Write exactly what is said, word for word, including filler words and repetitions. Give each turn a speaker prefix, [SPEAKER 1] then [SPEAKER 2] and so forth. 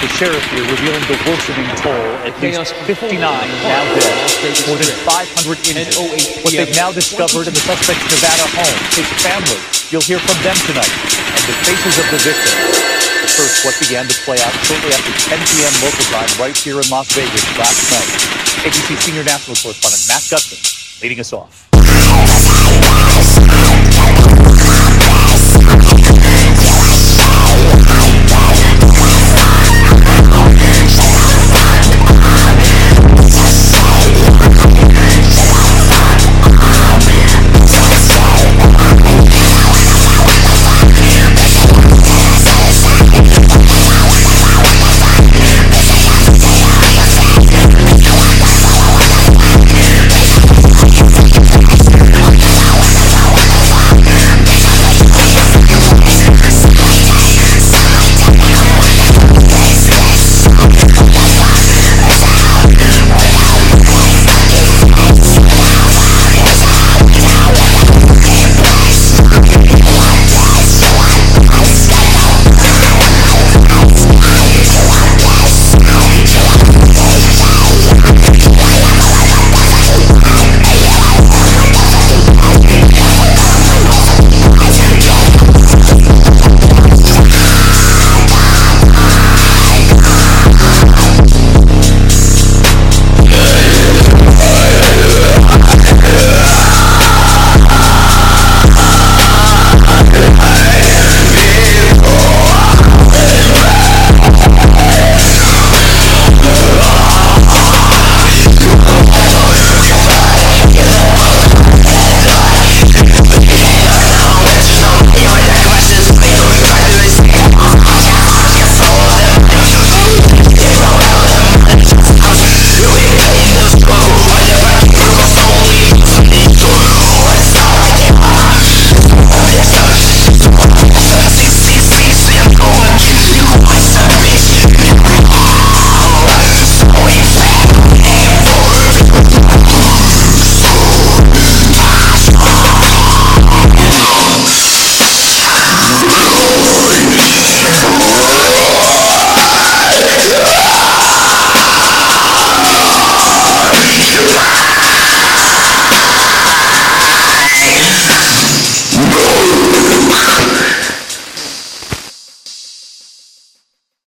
[SPEAKER 1] sheriff here revealing the worsening toll. At least fifty-nine now dead, more than five hundred injured. What they've now discovered in the suspect's Nevada home. His family, you'll hear from them tonight, and the faces of the victims. But first, what began to play out shortly after ten p.m. local time right here in Las Vegas last night. A B C senior national correspondent Matt Gutman leading us off.